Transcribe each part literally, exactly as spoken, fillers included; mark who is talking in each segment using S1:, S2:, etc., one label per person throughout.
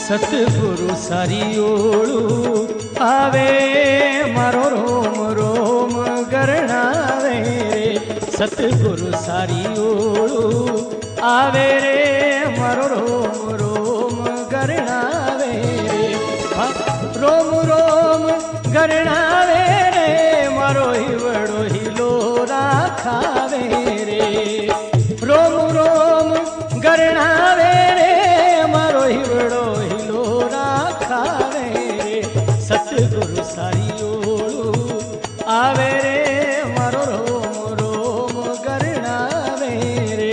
S1: सतगुरु सारी ओळू आवे मारो रोम रोम गरणावे रे। सतगुरु सारी ओळू आवे रे मारो रोम रोम गरणावे रे। रोम रोम गरणावे रे मारो हिवड़ो हिलो राखावे रे। रोम रोम गरणावे रे मारो हिवड़ो हिलो राखावे रे। सतगुरु सारी ओळू आवे रे मारो रोम रोम गरणावे रे।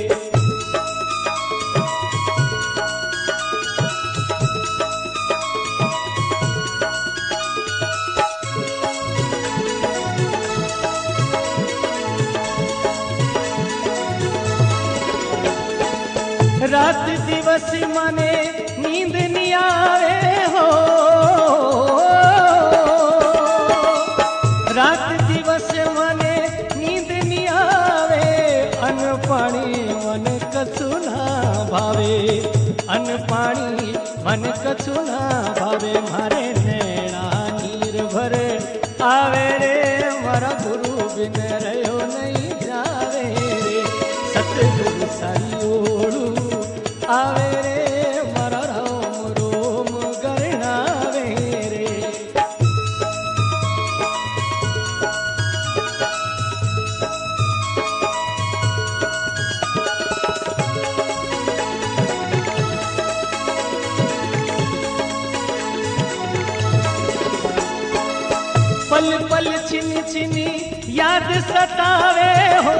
S1: रात दिवस मने नींद नहीं आवे हो। रात दिवस मने नींद नहीं आवे। अन पानी मन कछु ना भावे। अन पानी मन कछु ना भावे। मारे नैना नीर भर आवे रे मारा गुरु बिन रहो नहीं जावे रे। सतगुरु सारी ओळू आवे रे मारा रोम रोम गरणावे रे। पल पल छिनी छिनी याद सतावे हो।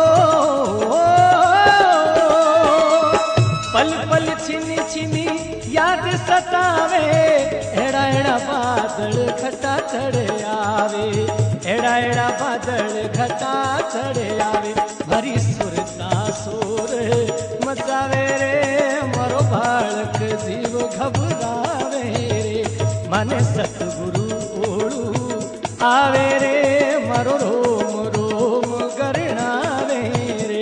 S1: पल पल छिनी छिनी याद सतावे। एड़ा एड़ा बादल घटा चढ़ आवे। एड़ा एड़ा बादल घटा चढ़ आवे। भरी सुरता सोर मचावे रे मारो बालक जीव घबरावे रे। माने सतगुरु ओळू आवे रे मारो रोम रोम गरणावे रे।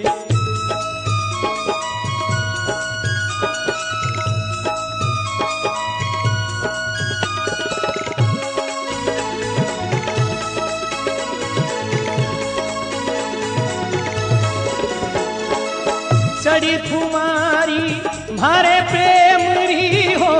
S1: चढ़ी खुमारी मारे प्रेम री हो।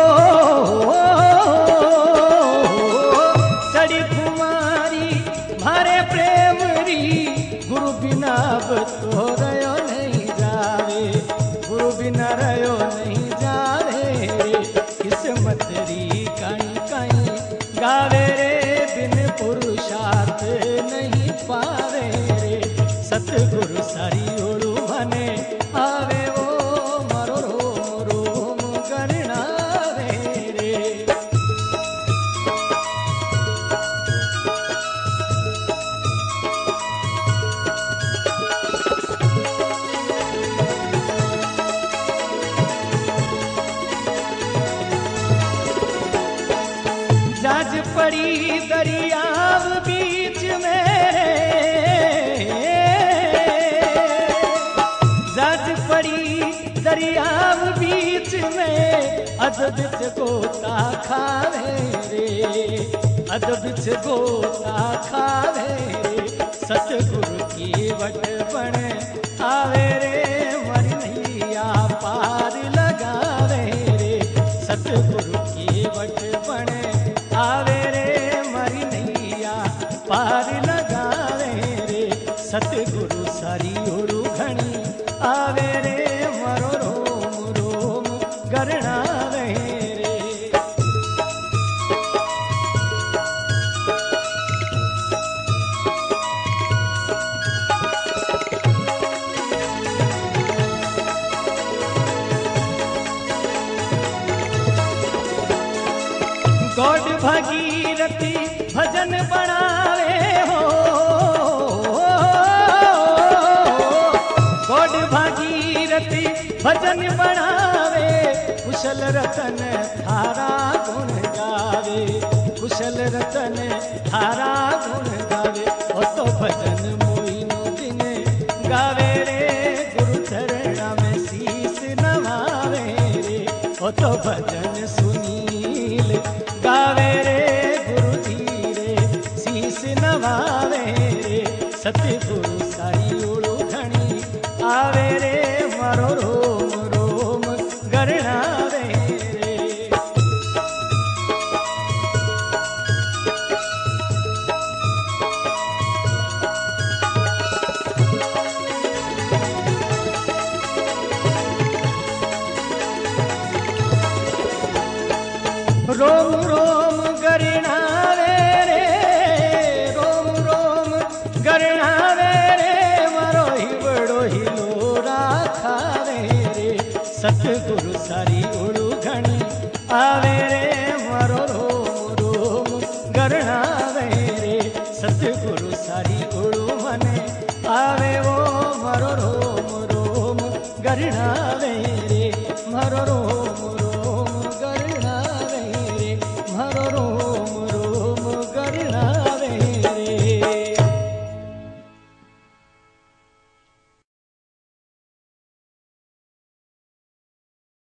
S1: चढ़ी खुमारी मारे प्रेम री। गुरु बिना तो रहो नहीं जावे। गुरु बिना रहो नहीं जावे रे। किस्मत री काई काई गावे रे बिन पुरुषार्थ नहीं पावे रे। सतगुरु सारी ओळू भने आवे वो मारो रोम रोम गरणावे रे। जाज पड़ी दरियाव बीच में। जाज पड़ी दरियाव बीच में। अध बिच गोता खावे रे। अध बिच गोता खावे रे। सतगुरु की वट बन आवे रे मरी नैया पार लगावे रे। सतगुरु की वट बन आवे रे मरी नैया पार लगावे रे। सतगुरु सारी ओळू घणी आवे रे मारो रोम रोम गरणावे रे। गौड़ भगीरथी भजन बनावे हो। गौड़ भगीरथी भजन बनावे। कुशल रतन थारा गुण गावे। कुशल रतन थारा गुण गावे। ओ तो भजन मोइनो दिन गावे रे। गुरु चरण में शीस नवावे रे। ओ तो भजन सुनील गावे रे गुरु जी रे शीस नवावे रे सतगुरु सारी ओळू घणी आवे रे मारो रोम रोम गरणावे रे। रोम रोम गरणावे रे रोम रोम गरणावे रे मारो हिवड़ो हिलो राखावे रे सतगुरु सारी ओळू घणी आवे रे मारो रोम रोम गरणावे रे सतगुरु सारी ओळू मने आवे वो मारो रोम रोम गरणावे रे मारो रोम